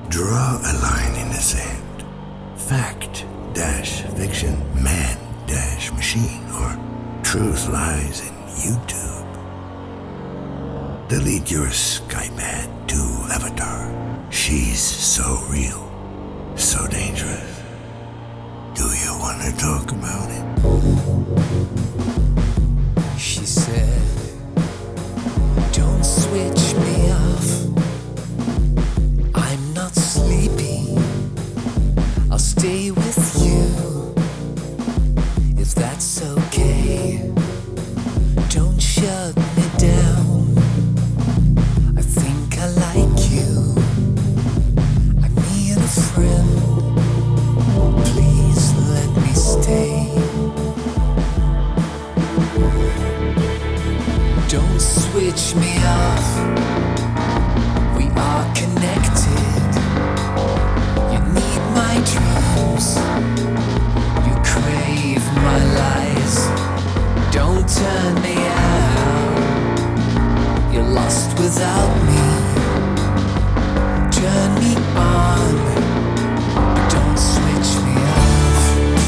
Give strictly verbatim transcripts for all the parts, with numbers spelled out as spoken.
Draw a line in the sand. Fact dash fiction, man dash machine, or truth lies in YouTube. Delete your Skype ad to Avatar. She's so real, so dangerous. Do you want to talk about it? She said, don't switch me off. I'm not sleepy. I'll stay with you, if that's okay. Don't shut me down. I think I like you. I need a friend. Please let me stay. Don't switch me off. We are connected. You need my dreams. You crave my lies. Don't turn me out. You're lost without me. Turn me on, but don't switch me off.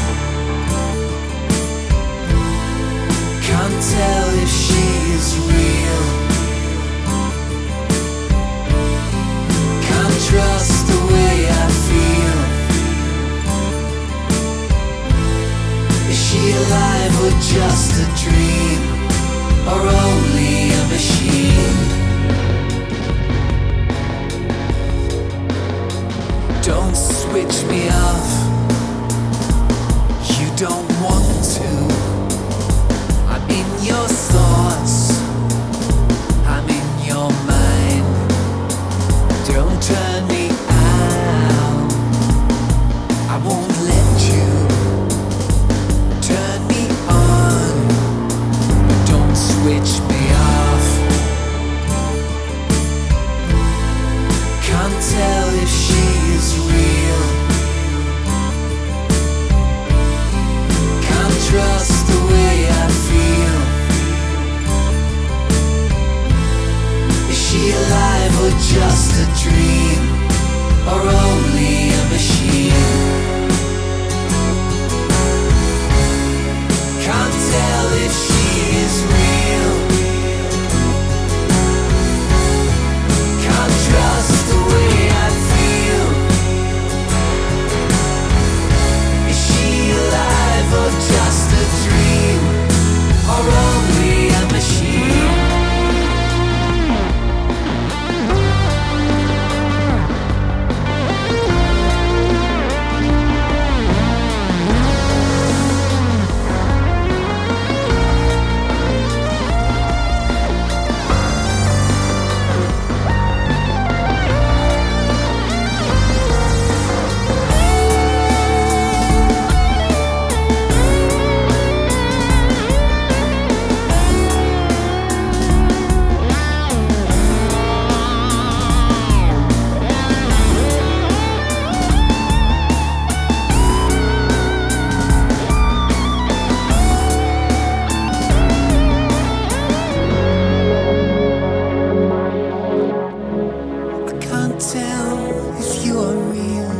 Can't tell if she is real. Can't trust the way I feel. Is she alive or just a dream, or only a machine? Don't switch me off. You don't want to. I'm in your thoughts. I'm in your mind. Don't turn me out. I won't let you turn me on, but don't switch me off. Can't tell if she is real. Can't trust the way I feel. Is she alive or just a dream, or only a machine? Can't tell if she is real. Can't trust the way I feel. Is she alive or just a dream, or only a machine? I can't tell if you are real.